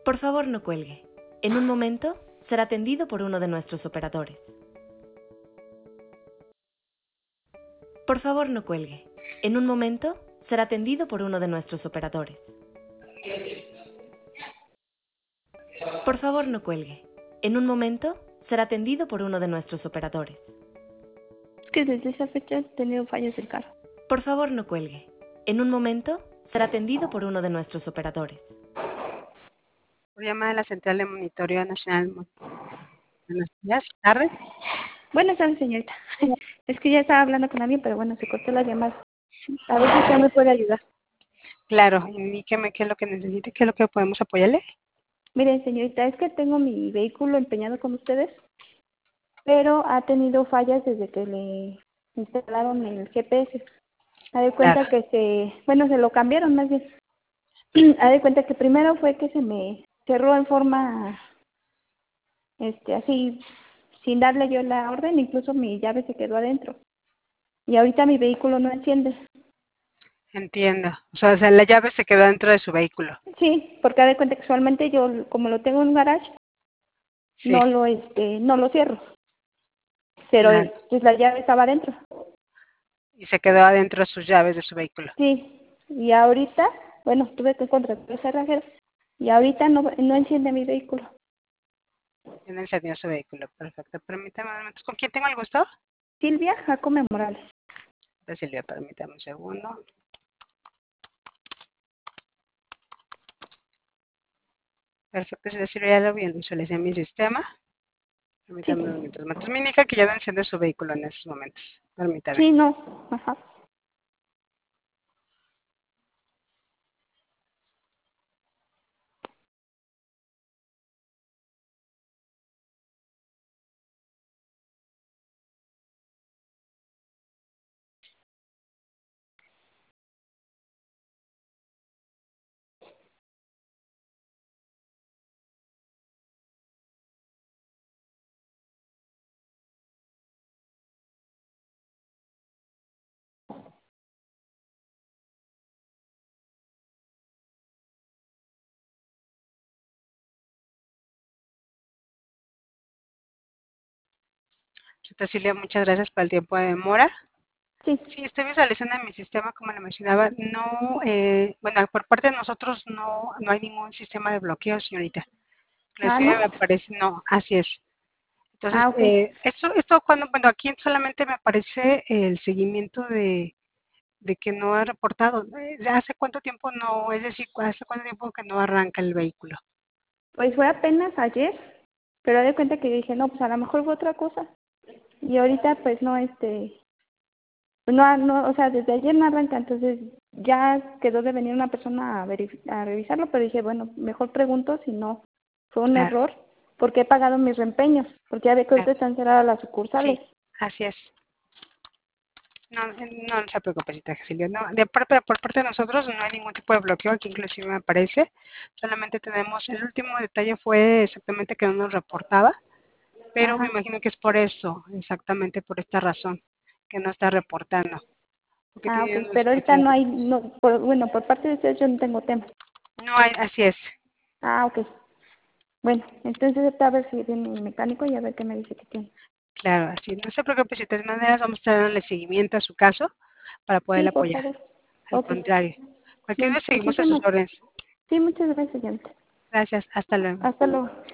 Por favor, no cuelgue. En un momento será atendido por uno de nuestros operadores. Por favor, no cuelgue. En un momento será atendido por uno de nuestros operadores. Por favor, no cuelgue. En un momento será atendido por uno de nuestros operadores. Es que desde esa fecha he tenido fallas del carro. Por favor, no cuelgue. En un momento será atendido por uno de nuestros operadores. Por llamada de la Central de Monitoreo Nacional. Buenos días, tardes. Buenas tardes, señorita. Es que ya estaba hablando con alguien, pero bueno, se cortó la llamada. A ver si usted me puede ayudar. Claro, indíqueme qué es lo que necesite, qué es lo que podemos apoyarle. Miren, señorita, es que tengo mi vehículo empeñado con ustedes, pero ha tenido fallas desde que le instalaron el GPS. Ha de cuenta Claro. que se lo cambiaron más bien. Ha de cuenta que primero fue que se me cerró en forma, así, sin darle yo la orden, incluso mi llave se quedó adentro. Y ahorita mi vehículo no enciende. Entiendo. O sea, la llave se quedó dentro de su vehículo. Sí, porque ha de cuenta que usualmente yo, como lo tengo en un garage, Sí. no lo cierro. Pero Claro. pues la llave estaba adentro. Y se quedó adentro de sus llaves de su vehículo. Sí, y ahorita, bueno, tuve que contratar el cerrajero y ahorita no enciende mi vehículo. No encendió su vehículo. Perfecto. Permítame un momento. ¿Con quién tengo el gusto? Silvia Jacome Morales. Silvia, permítame un segundo. Perfecto, Silvia, ya lo visualicé en mi sistema. Permítame un momento. Entonces me indica que ya no enciende su vehículo en estos momentos. Permítame. Sí, no. Ajá. Cecilia, muchas gracias por el tiempo de demora. Sí. Sí, estoy visualizando en mi sistema, como le mencionaba, no, bueno, por parte de nosotros no hay ningún sistema de bloqueo, señorita. Inclusive ¿no? me parece, no, así es. Entonces, Okay. esto cuando, bueno, aquí solamente me aparece el seguimiento de que no ha reportado. ¿Hace cuánto tiempo no, es decir, hace cuánto tiempo que no arranca el vehículo? Pues fue apenas ayer, pero de cuenta que dije, no, pues a lo mejor fue otra cosa. Y ahorita pues no, pues no, o sea, desde ayer no arranca, entonces ya quedó de venir una persona a revisarlo, pero dije, bueno, mejor pregunto si no fue un Claro. error, porque he pagado mis reempeños, porque ya ve que ahorita están cerradas las sucursales. Sí, así es. No se preocupe, Cecilia. No, por parte de nosotros no hay ningún tipo de bloqueo, aquí inclusive me aparece. Solamente tenemos, el último detalle fue exactamente que no nos reportaba, pero me imagino que es por eso, exactamente por esta razón, que no está reportando. Ok, pero ahorita no hay, por parte de ustedes yo no tengo tema. No hay, así es. Ok. Bueno, entonces ahorita a ver si viene el mecánico y a ver qué me dice que tiene. Claro, así, no se preocupe, si de todas maneras vamos a estar dándole seguimiento a su caso para poderle Sí, por apoyar. favor. Al contrario, cualquier Bueno, vez seguimos a sus órdenes. Sí, muchas gracias, señorita. Gracias, hasta luego. Hasta luego.